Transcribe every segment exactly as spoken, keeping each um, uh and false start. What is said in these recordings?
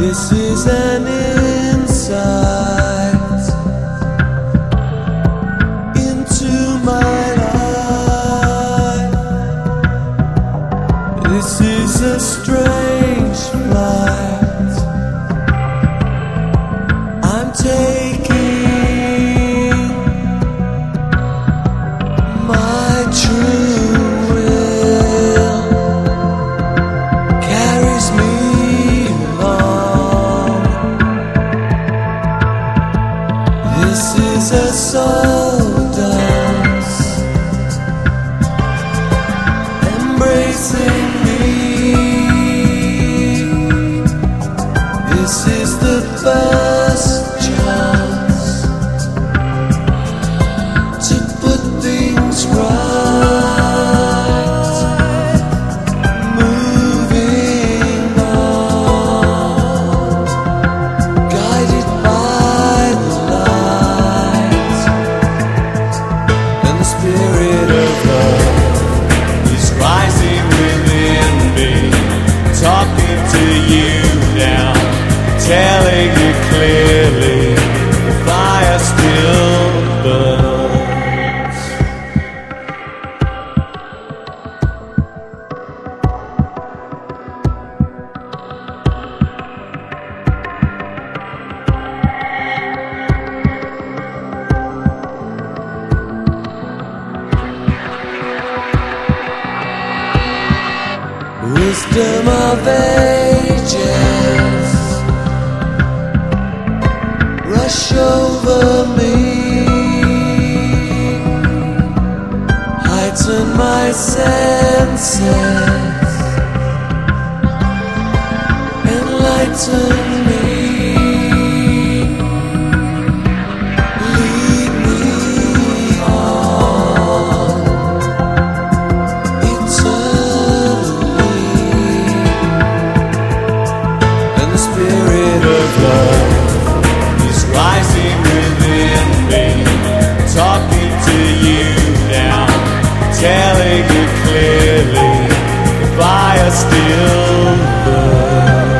This is an insight into my life. This is a strange flight I'm taking. My true will carries me along. This is a soul dance embracing me. This is the first chance to put things right, moving on, guided by the light, and the spirit of love is rising within me, talking to you now, telling you clearly the fire still burns. Wisdom of ages rush over me, heighten my senses, enlighten me, lead me on eternally, and the spirit of love is rising within me, talking to you now, telling you clearly the fire still burns.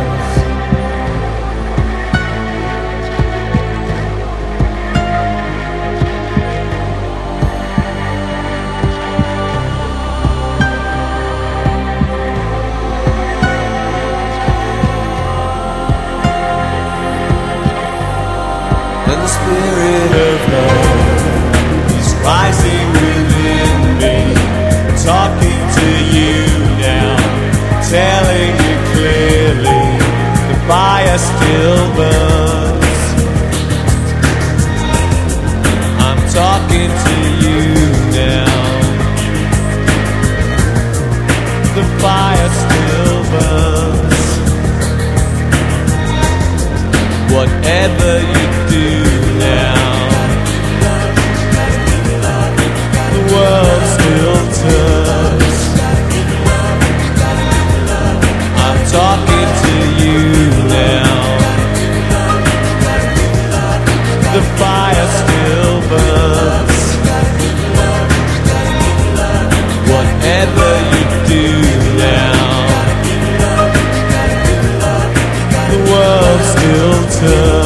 And the spirit of love is rising within me, talking to you now, telling you clearly the fire still burns. I'm talking to you now, the fire still burns. Whatever you do now, the world still turns. I'm talking to you now, the fire still burns. Whatever you do now, the world still turns.